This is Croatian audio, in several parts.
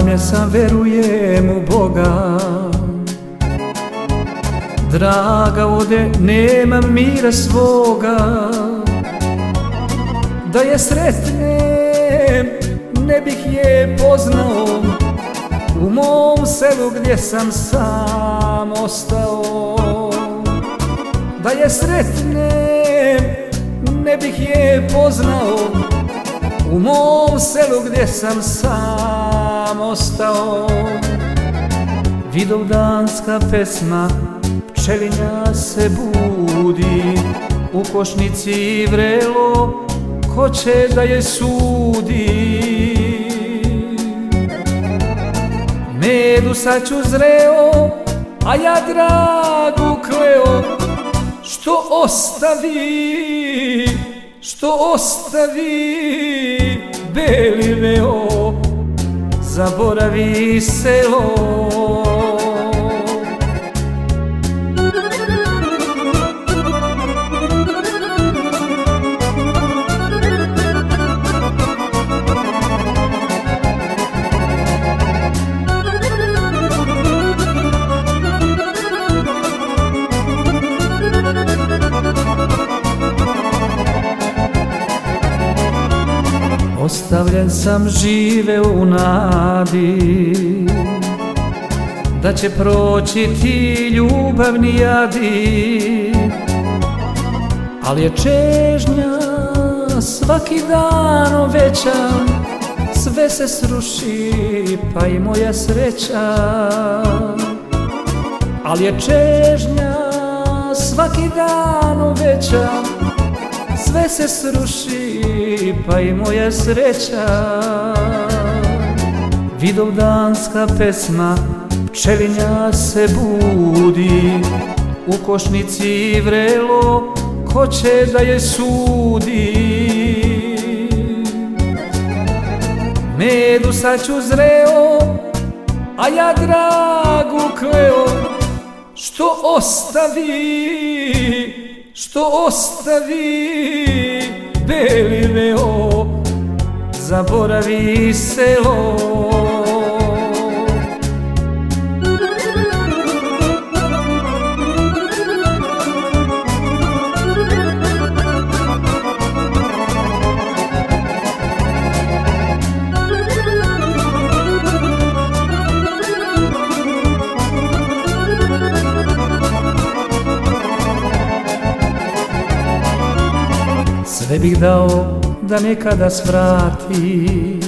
sanje sam, verujem u Boga. Draga, ovdje nemam mira svoga. Da je sretnem, ne bih je poznao, u mom selu gdje sam sam ostao. Da je sretnem, ne bih je poznao, u mom selu gdje sam sam ostao. Vidovdanska pesma, pčelinja se budi, u košnici vrelo, ko će da je sudi? Medu sad ću zreo, a ja dragu kleo, što ostavi beli veo, zaboravi selo. Ostavljen sam žive u nadi, da će proći ti ljubavni jadi. Ali je čežnja svaki dan veća, sve se sruši pa i moja sreća. Ali je čežnja svaki dan veća, sve se sruši pa i moja sreća. Vidovdanska pesma, pčelinja se budi, u košnici vrelo, ko će da je sudi? Medu sad ću zreo, a ja dragu kleo, što ostavi beli veo, zaboravi selo. Sve bih dao da nekada svrati,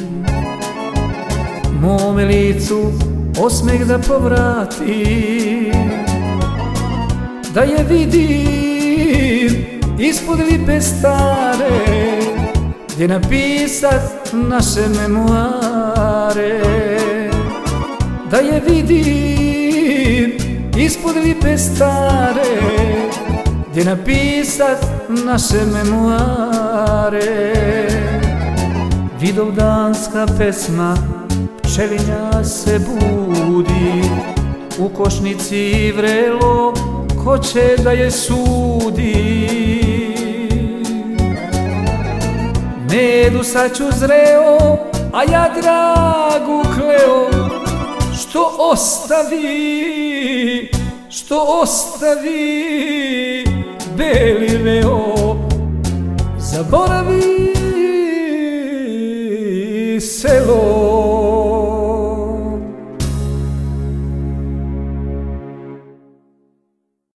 mome licu osmeh da povrati. Da je vidim ispod lipe stare, gdje napisat naše memoare. Da je vidim ispod lipe stare, gdje napisat naše memoare. Vidovdanska pesma, pčelinja se budi, u košnici vrelo, ko će da je sudi? Medu sad ću zreo, a ja dragu kleo, što ostavi beli veo, zaboravi selo.